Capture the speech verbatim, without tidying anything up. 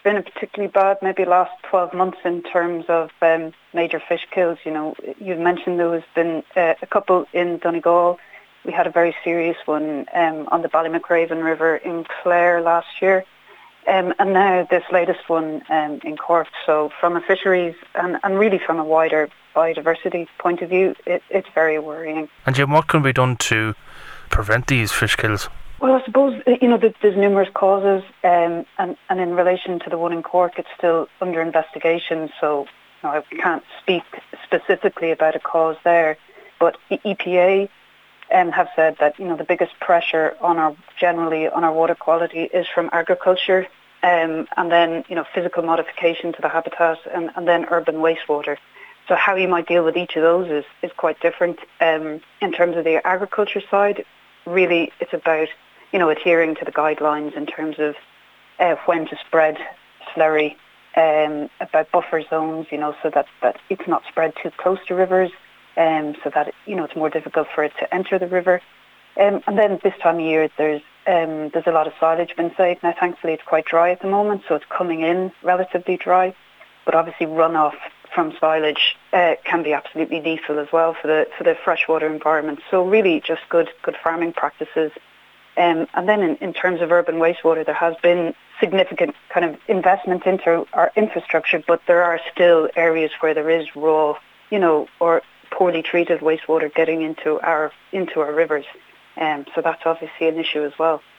been a particularly bad, maybe last twelve months in terms of um, major fish kills. You know, you've mentioned there has been uh, a couple in Donegal. We had a very serious one um, on the Ballymacraven River in Clare last year. Um, and now this latest one um, in Cork. So from a fisheries and, and really from a wider biodiversity point of view, it, it's very worrying. And Jim, what can be done to prevent these fish kills? Well, I suppose, you know, there's numerous causes, um, and, and in relation to the one in Cork, it's still under investigation, so you know, I can't speak specifically about a cause there. But the E P A um, have said that, you know, the biggest pressure on our, generally on our water quality is from agriculture, um, and then, you know, physical modification to the habitat, and, and then urban wastewater. So how you might deal with each of those is, is quite different. Um, in terms of the agriculture side, really it's about, you know, adhering to the guidelines in terms of uh, when to spread slurry, um, about buffer zones, you know, so that, that it's not spread too close to rivers, um, so that, you know, it's more difficult for it to enter the river. Um, and then this time of year, there's um, there's a lot of silage been saved. Now, thankfully, it's quite dry at the moment, so it's coming in relatively dry. But obviously, runoff from silage uh, can be absolutely lethal as well for the for the freshwater environment. So really, just good good farming practices. Um, and then in, in terms of urban wastewater, there has been significant kind of investment into our infrastructure, but there are still areas where there is raw, you know, or poorly treated wastewater getting into our into our rivers. Um, so that's obviously an issue as well.